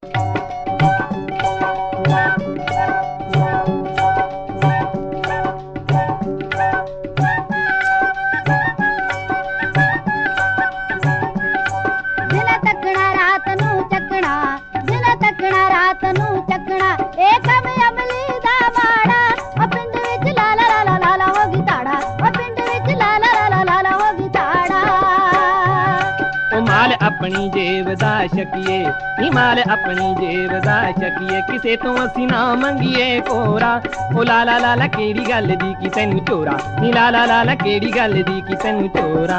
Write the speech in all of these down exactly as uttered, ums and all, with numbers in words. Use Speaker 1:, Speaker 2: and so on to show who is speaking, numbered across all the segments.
Speaker 1: अपनी जेब दा शकीए नी माल अपनी जेब दा शकीए किसे तो असी ना मंगीए कोरा ओ ला ला ला ला केड़ी गल दी की तैनू चोरा नी ला ला ला ला केड़ी गल दी की तैनू चोरा।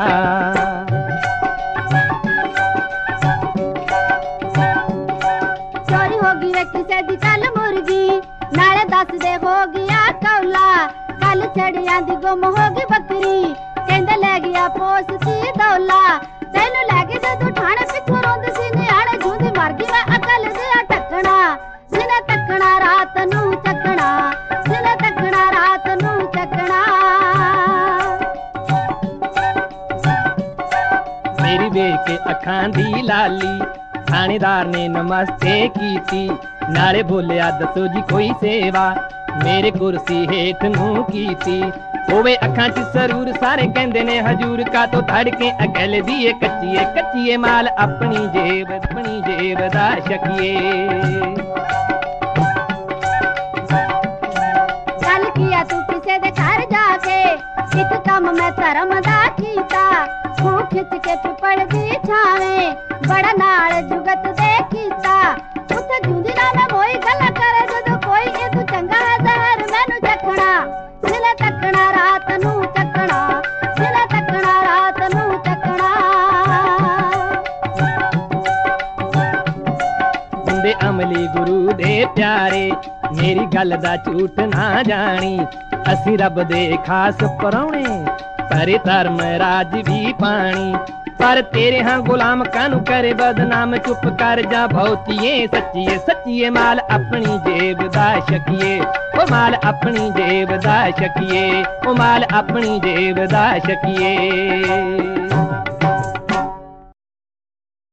Speaker 2: चोरी होगी वे किसे दी कल मुर्गी नाले दस दे हो गया कौला कल छड़िया दी गुम होगी बकरी कहंदे ले गया पोस दी दौला तैनू लैगे जदू ठाणे पिछू रोंद सी नियाणे जूंदी मर गई मैं अकल दिया टकना जिने तकना रात नू चकना जिने तकना रात नू चकना।
Speaker 1: मेरी वेख के अखां दी लाली थानेदार ने नमस्ते कीती नाले बोलिया दसो जी कोई सेवा मेरे कुर्सी हेठ नू कीती होवे अखां च सरूर सारे कहंदे ने हजूर का तो धड़के अगल दिए कच्चीए कच्चीए माल अपनी जेब अपनी जेब दा शकीए।
Speaker 2: कल किया तू किसे दे घर जाके इत कम मैं धर्म दा कीता खूह खिच के पिपड़ दी छावे बड़ा नाल जुगत दे कीता उथे जूंदी ना मैं मोई गल्ला करे जदों कोई ए तू चंगा है जहर मैनू चखना जिने तकना रात नू चकना जिने तकना रात नू चकना।
Speaker 1: बंदे अमली गुरु दे प्यारे मेरी गल दा झूठ ना जानी असी रब दे खास परौणे करे धर्म राज भी पानी पर तेरे हाँ गुलाम कानू करे बदनाम चुप कर जा भौतिए सच्चीए सच्चीए माल अपनी जेब दा शकीए ओ माल अपनी जेब दा शकीए ओ माल अपनी जेब दा शकीए।